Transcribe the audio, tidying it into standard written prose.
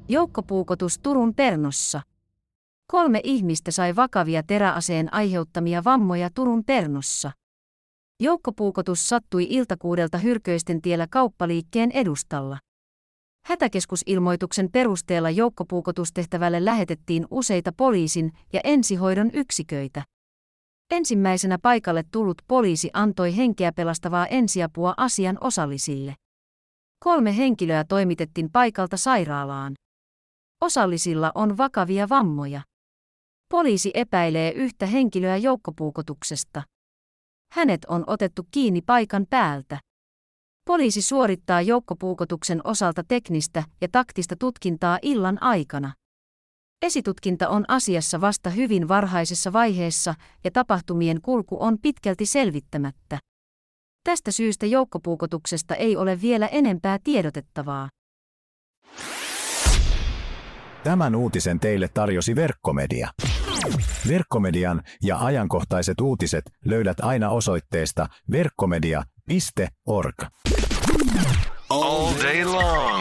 Joukkopuukotus Turun Pernossa. 3 ihmistä sai vakavia teräaseen aiheuttamia vammoja Turun Pernossa. Joukkopuukotus sattui iltakuudelta Hyrköisten-tiellä kauppaliikkeen edustalla. Hätäkeskusilmoituksen perusteella joukkopuukotustehtävälle lähetettiin useita poliisin ja ensihoidon yksiköitä. Ensimmäisenä paikalle tullut poliisi antoi henkeä pelastavaa ensiapua asian osallisille. 3 henkilöä toimitettiin paikalta sairaalaan. Osallisilla on vakavia vammoja. Poliisi epäilee yhtä henkilöä joukkopuukotuksesta. Hänet on otettu kiinni paikan päältä. Poliisi suorittaa joukkopuukotuksen osalta teknistä ja taktista tutkintaa illan aikana. Esitutkinta on asiassa vasta hyvin varhaisessa vaiheessa ja tapahtumien kulku on pitkälti selvittämättä. Tästä syystä joukkopuukotuksesta ei ole vielä enempää tiedotettavaa. Tämän uutisen teille tarjosi Verkkomedia. Verkkomedian ja ajankohtaiset uutiset löydät aina osoitteesta verkkomedia.org. All day long.